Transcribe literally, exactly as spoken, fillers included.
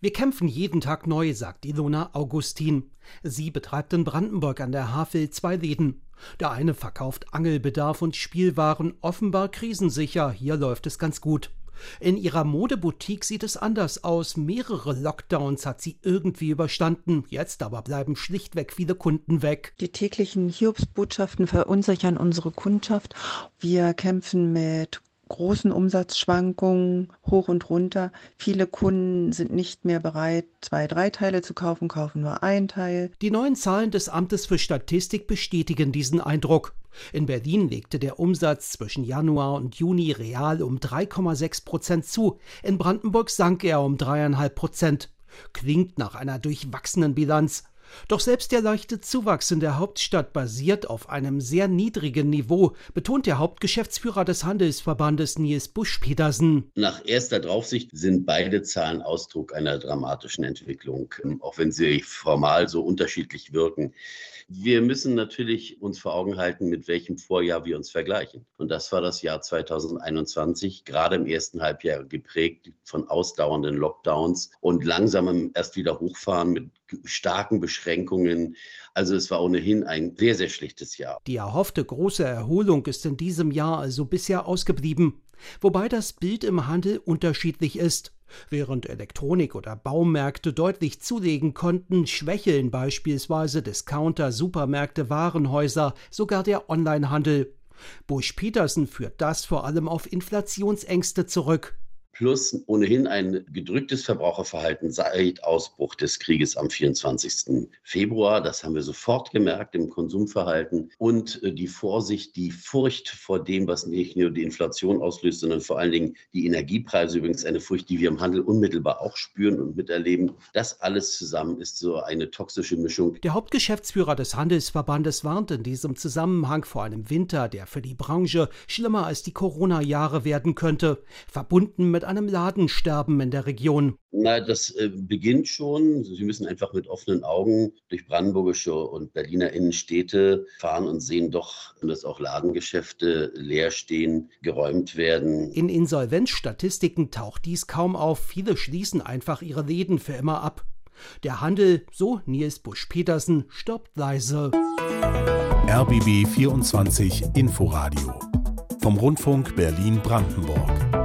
Wir kämpfen jeden Tag neu, sagt Ilona Augustin. Sie betreibt in Brandenburg an der Havel zwei Läden. Der eine verkauft Angelbedarf und Spielwaren, offenbar krisensicher, hier läuft es ganz gut. In ihrer Modeboutique sieht es anders aus. Mehrere Lockdowns hat sie irgendwie überstanden. Jetzt aber bleiben schlichtweg viele Kunden weg. Die täglichen Hiobsbotschaften verunsichern unsere Kundschaft. Wir kämpfen mit großen Umsatzschwankungen hoch und runter. Viele Kunden sind nicht mehr bereit, zwei, drei Teile zu kaufen, kaufen nur ein Teil. Die neuen Zahlen des Amtes für Statistik bestätigen diesen Eindruck. In Berlin legte der Umsatz zwischen Januar und Juni real um drei Komma sechs Prozent zu. In Brandenburg sank er um drei Komma fünf Prozent. Klingt nach einer durchwachsenen Bilanz. Doch selbst der leichte Zuwachs in der Hauptstadt basiert auf einem sehr niedrigen Niveau, betont der Hauptgeschäftsführer des Handelsverbandes Nils Busch-Petersen. Nach erster Draufsicht sind beide Zahlen Ausdruck einer dramatischen Entwicklung, auch wenn sie formal so unterschiedlich wirken. Wir müssen natürlich uns vor Augen halten, mit welchem Vorjahr wir uns vergleichen. Und das war das Jahr zweitausendeinundzwanzig, gerade im ersten Halbjahr geprägt von ausdauernden Lockdowns und langsamem erst wieder Hochfahren mit starken Beschränkungen. Also es war ohnehin ein sehr, sehr schlechtes Jahr. Die erhoffte große Erholung ist in diesem Jahr also bisher ausgeblieben. Wobei das Bild im Handel unterschiedlich ist. Während Elektronik- oder Baumärkte deutlich zulegen konnten, schwächeln beispielsweise Discounter, Supermärkte, Warenhäuser, sogar der Onlinehandel. Busch-Petersen führt das vor allem auf Inflationsängste zurück. Plus ohnehin ein gedrücktes Verbraucherverhalten seit Ausbruch des Krieges am vierundzwanzigsten Februar. Das haben wir sofort gemerkt im Konsumverhalten. Und die Vorsicht, die Furcht vor dem, was nicht nur die Inflation auslöst, sondern vor allen Dingen die Energiepreise, übrigens eine Furcht, die wir im Handel unmittelbar auch spüren und miterleben. Das alles zusammen ist so eine toxische Mischung. Der Hauptgeschäftsführer des Handelsverbandes warnt in diesem Zusammenhang vor einem Winter, der für die Branche schlimmer als die Corona-Jahre werden könnte, verbunden mit einem Ladensterben in der Region. Na, das äh, beginnt schon. Sie müssen einfach mit offenen Augen durch brandenburgische und Berliner Innenstädte fahren und sehen doch, dass auch Ladengeschäfte leer stehen, geräumt werden. In Insolvenzstatistiken taucht dies kaum auf. Viele schließen einfach ihre Läden für immer ab. Der Handel, so Nils Busch-Petersen, stirbt leise. R B B vierundzwanzig Inforadio vom Rundfunk Berlin-Brandenburg.